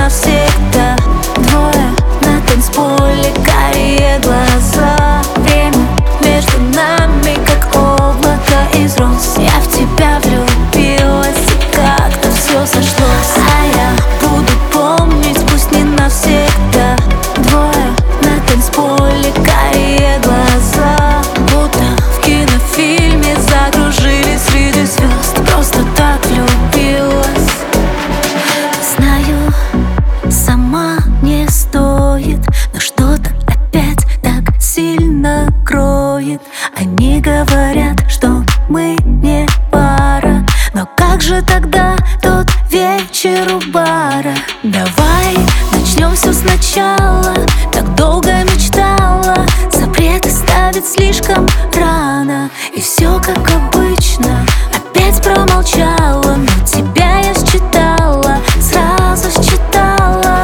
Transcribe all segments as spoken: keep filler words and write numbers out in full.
навсегда. Двое на танцполе, карие глаза. Время между нами, как облако из роз. Я в тебя влюбилась, и как-то все сошлось. А я буду помнить, пусть не навсегда. Двое на танцполе, карие глаза. Будто в кинофильме закружились среди звезд. Просто так влюбилась. Знаю, сама не стоит, но что-то опять так сильно кроет. Они говорят, что мы не пара, но как же тогда тот вечер у бара? Давай начнем все сначала. Так долго мечтала, запреты ставить слишком рано. И все как обычно, опять промолчала. Но тебя я считала, сразу считала.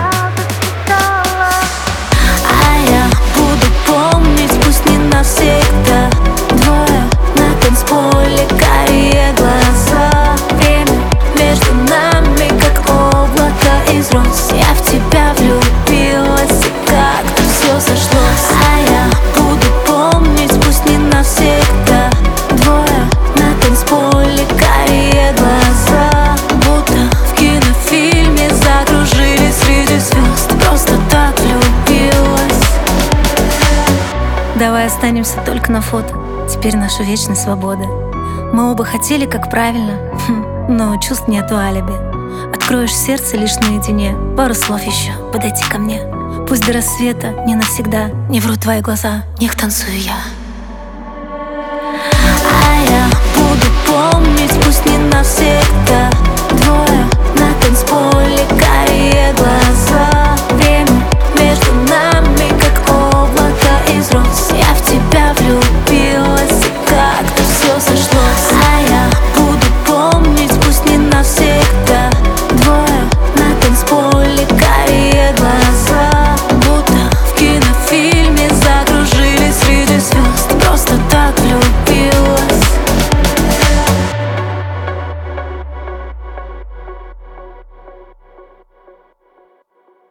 А я буду помнить, пусть не навсегда. Двое на танцполе, карие глаза. Время между нами, как облако из роз. Я в тебя влюбилась, и как-то все сошлось. А я буду помнить, пусть не навсегда. Двое на танцполе, карие глаза. Будто в кинофильме закружились среди звезд. Просто так влюбилась. Давай останемся только на фото. Теперь наша вечная свобода. Мы оба хотели, как правильно, хм, но чувств нету алиби. Откроешь сердце лишь наедине. Пару слов еще, подойти ко мне. Пусть до рассвета, не навсегда. Не врут твои глаза, в них танцую я. А я буду помнить, пусть не навсегда. Двое на танцполе, карие глаза.